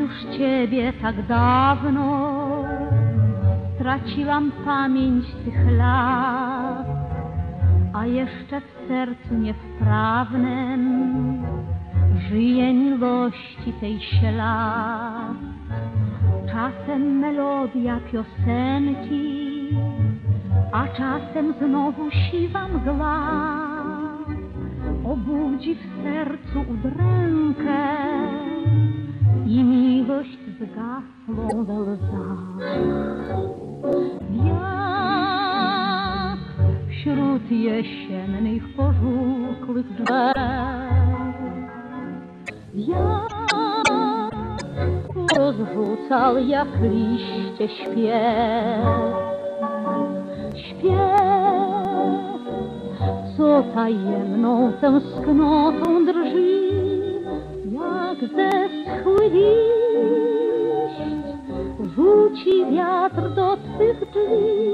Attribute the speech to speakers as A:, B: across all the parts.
A: już ciebie tak dawno, straciłam pamięć tych lat, a jeszcze w sercu niewprawnym żyje miłości tej ślad. Czasem melodia piosenki, a czasem znowu siwa mgła obudzi w sercu udrękę i miłość zgasłą we łzach. Jak wśród jesiennych pożółkłych drzew, jak rozrzucał jak liście śpiew, co tajemną tęsknotą drży, jak zeschły liść rzuci wiatr do twych drzwi.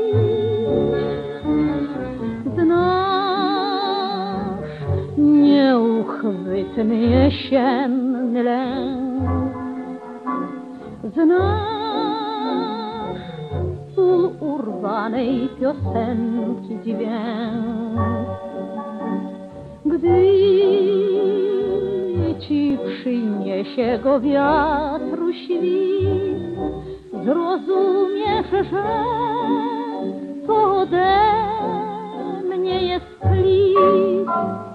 A: Znasz nieuchwytny jesienny lęk, znasz urwanej piosenki dźwięk. Gdy ci przyniesie go wiatru świt, zrozumiesz, że to ode mnie jest list.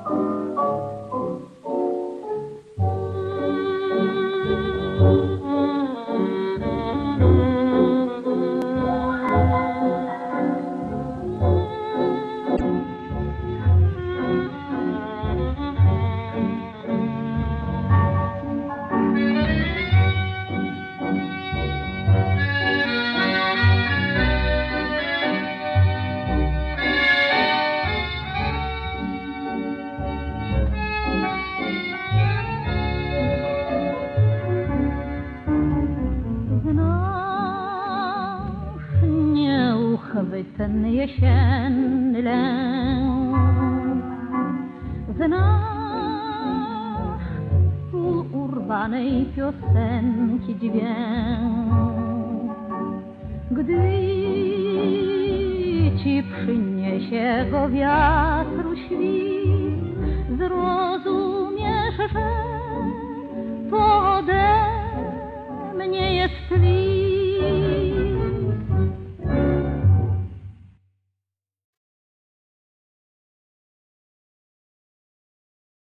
A: Ten jesienny lęk, znasz urwanej piosenki dźwięk. Gdy ci przyniesie go wiatru świt, zrozumiesz, że to ode mnie jest list.